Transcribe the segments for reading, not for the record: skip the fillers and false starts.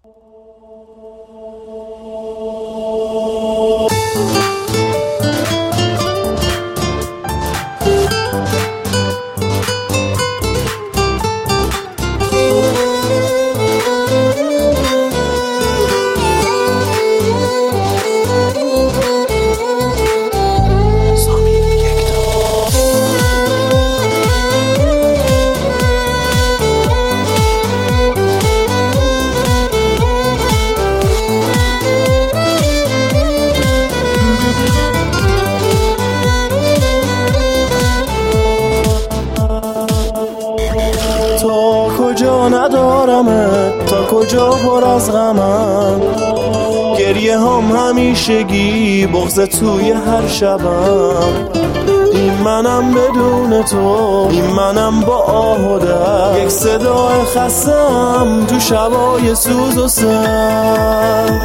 تا کجا ندارمت، تا کجا پر از غمم، گریه هم همیشگی، بغض توی هر شبم. این منم بدون تو، این منم با آه و درد، یک صدای خستم تو شبای سوز و سرد.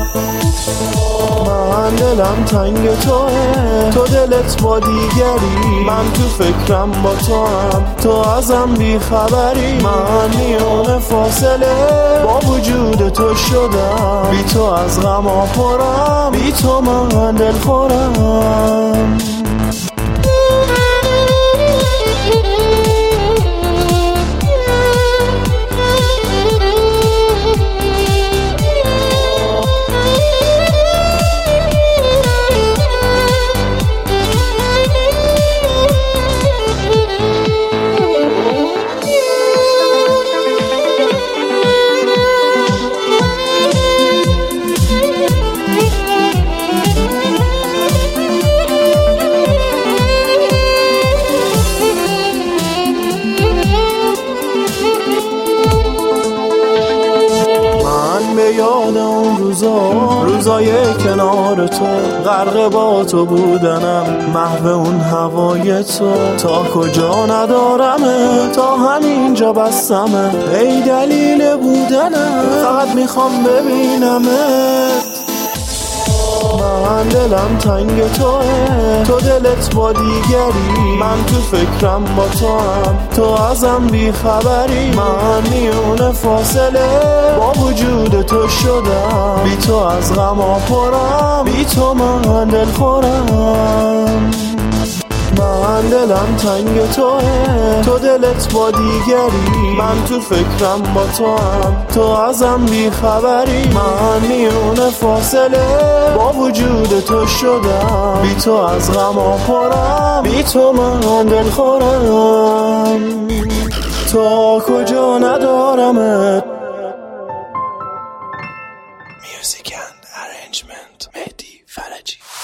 من دلم تنگ توه، تو دلت با دیگری، من تو فکرم با تو هم، تو ازم بی خبری. من میونه فاصله با وجود تو شدم، بی تو از غم پرم، بی تو من دل خورم. یاد اون روزای کنار تو، غرق با تو بودنم، محو اون هوای تو. تا کجا ندارمه، تا همینجا بسمه، ای دلیل بودنم، فقط میخوام ببینمت. من دلم تنگ توه، تو دلت با دیگری، من تو فکرم با تو هم، تو ازم بی خبری. من میونه فاصله با وجود تو شدم، بی تو از غم پرم، بی تو من دل خورم. من دلم تنگ توه، تو دلت با دیگری، من تو فکرم با تو هم، تو ازم بی خبری. من میونه فاصله با وجود تو شدم، بی تو از غم پرم، بی تو من دل خورم. تا کجا ندارمت. Music and arrangement مهدی فرجی.